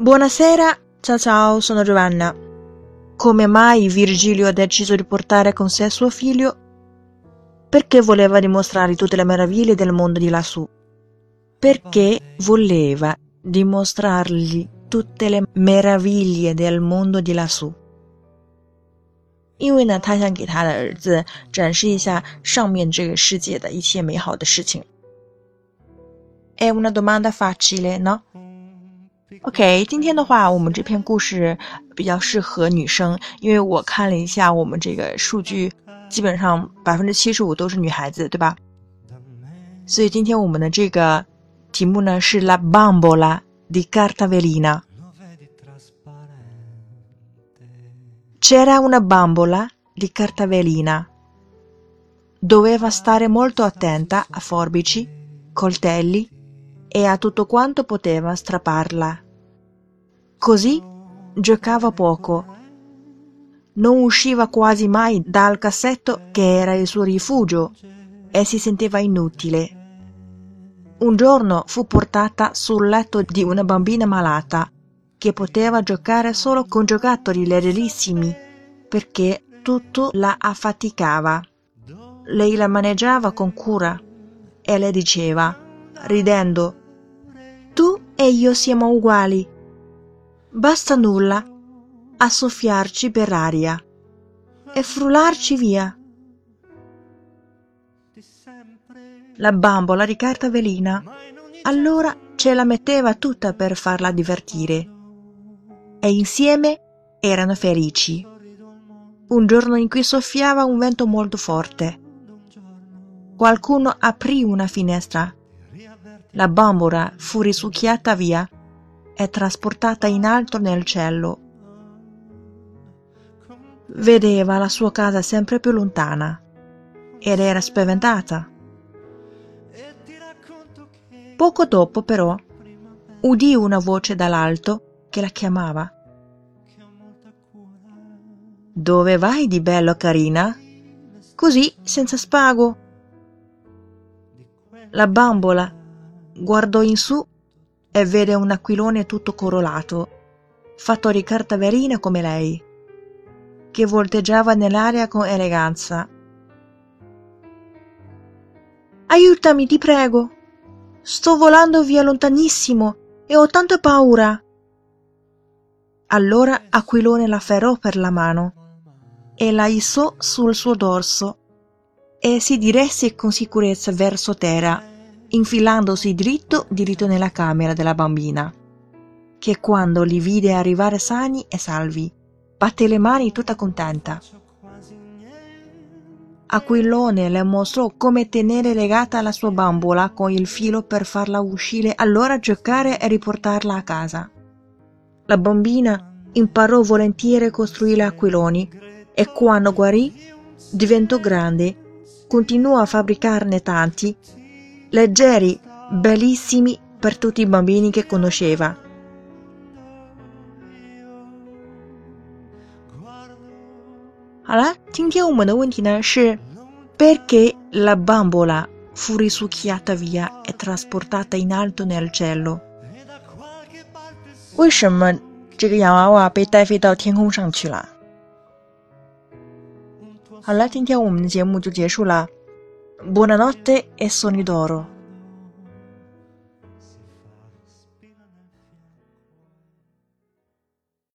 Buonasera, ciao ciao, sono Giovanna. Come mai Virgilio ha deciso di portare con sé suo figlio? Perché voleva dimostrargli tutte le meraviglie del mondo di lassù. Perché voleva dimostrargli tutte le meraviglie del mondo di lassù. 因为呢，他想给他的儿子展示一下上面这个世界的一切美好的事情。È una domanda facile, no? OK， 今天的话，我们这篇故事比较适合女生，因为我看了一下我们这个数据，基本上75%都是女孩子，对吧？所以今天我们的这个题目呢是 La bambola di carta velina. C'era una bambola di carta velina. Doveva stare molto attenta a forbici, coltelli e a tutto quanto poteva strapparla. Così giocava poco. Non usciva quasi mai dal cassetto che era il suo rifugio e si sentiva inutile. Un giorno fu portata sul letto di una bambina malata che poteva giocare solo con giocattoli leggerissimi perché tutto la affaticava. Lei la maneggiava con cura e le diceva, ridendo, «Tu e io siamo uguali. Basta nulla a soffiarci per aria e frullarci via». La bambola di carta velina allora ce la metteva tutta per farla divertire e insieme erano felici. Un giorno in cui soffiava un vento molto forte. Qualcuno aprì una finestra. La bambola fu risucchiata via e trasportata in alto nel cielo. Vedeva la sua casa sempre più lontana ed era spaventata. Poco dopo, però, udì una voce dall'alto che la chiamava. «Dove vai di bello, carina? Così, senza spago». La bambola guardò in su e vede un aquilone tutto corollato, fatto di carta velina come lei, che volteggiava nell'aria con eleganza. «Aiutami, ti prego! Sto volando via lontanissimo e ho tanta paura!» Allora Aquilone la afferrò per la mano e la issò sul suo dorso e si diresse con sicurezza verso terra, infilandosi dritto nella camera della bambina, che quando li vide arrivare sani e salvi, batté le mani tutta contenta. Aquilone le mostrò come tenere legata la sua bambola con il filo per farla uscire, allora giocare e riportarla a casa. La bambina imparò volentieri a costruire aquiloni e quando guarì, diventò grande, continuò a fabbricarne tanti, leggeri, bellissimi per tutti i bambini che conosceva. Allora, 今天我们的问题呢是 Perché la bambola fu risucchiata via e trasportata in alto nel cielo? 为什么这个洋娃娃被带飞到天空上去了？好了，今天我们的节目就结束了。Buonanotte e sogni d'oro.